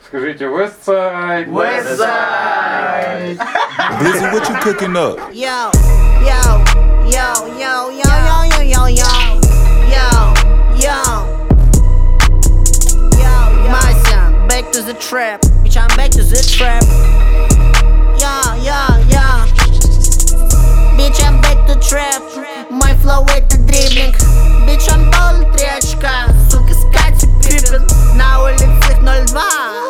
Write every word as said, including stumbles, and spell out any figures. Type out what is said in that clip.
Скажите, Westside. Westside. Blizzy, what you cooking up? Yo, yo, yo, yo, yo, yo, yo, yo, yo, yo, yo, yo, my son, back to the trap, bitch, I'm back to the trap. Yo, yo, yo, bitch, I'm back to trap. Мой флоу это дриблинг, bitch, он пол три очка, сука, скачет пипин, на улицах ноль два.